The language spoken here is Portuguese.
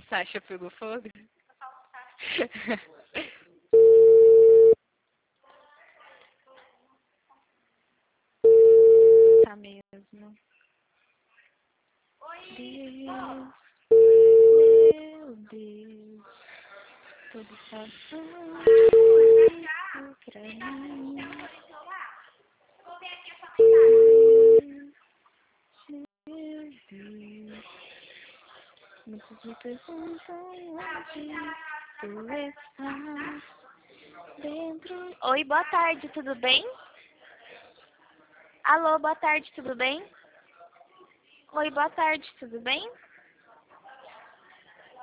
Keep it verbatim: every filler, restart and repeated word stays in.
Sasha pegou fogo? Tá mesmo. Deus, meu Deus, tudo passando pra mim. Meu Deus, muitos me perguntam onde tu estás dentro. Oi, boa tarde, tudo bem? Alô, boa tarde, tudo bem? Oi, boa tarde, tudo bem?